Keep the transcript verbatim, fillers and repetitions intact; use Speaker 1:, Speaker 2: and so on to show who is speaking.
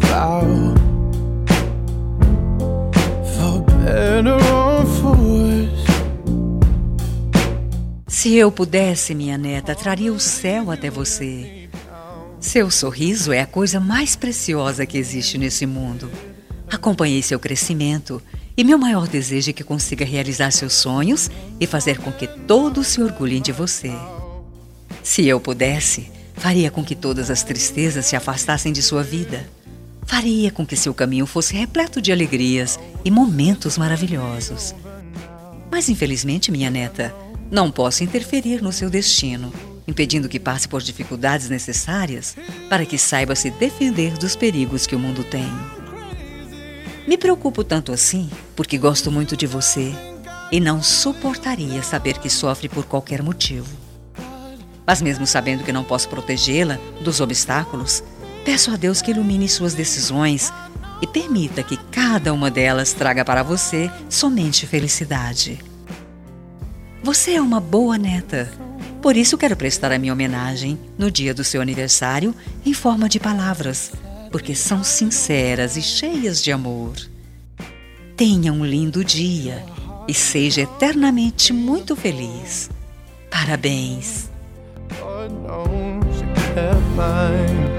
Speaker 1: about, for better or for worse.
Speaker 2: Se eu pudesse, minha neta, traria o céu até você. Seu sorriso é a coisa mais preciosa que existe nesse mundo. Acompanhei seu crescimento e meu maior desejo é que consiga realizar seus sonhos e fazer com que todos se orgulhem de você. Se eu pudesse, faria com que todas as tristezas se afastassem de sua vida. Faria com que seu caminho fosse repleto de alegrias e momentos maravilhosos. Mas infelizmente, minha neta, não posso interferir no seu destino, impedindo que passe por dificuldades necessárias para que saiba se defender dos perigos que o mundo tem. Me preocupo tanto assim porque gosto muito de você e não suportaria saber que sofre por qualquer motivo. Mas mesmo sabendo que não posso protegê-la dos obstáculos, peço a Deus que ilumine suas decisões e permita que cada uma delas traga para você somente felicidade. Você é uma boa neta, por isso quero prestar a minha homenagem no dia do seu aniversário em forma de palavras, porque são sinceras e cheias de amor. Tenha um lindo dia e seja eternamente muito feliz. Parabéns!
Speaker 1: God knows you kept mine.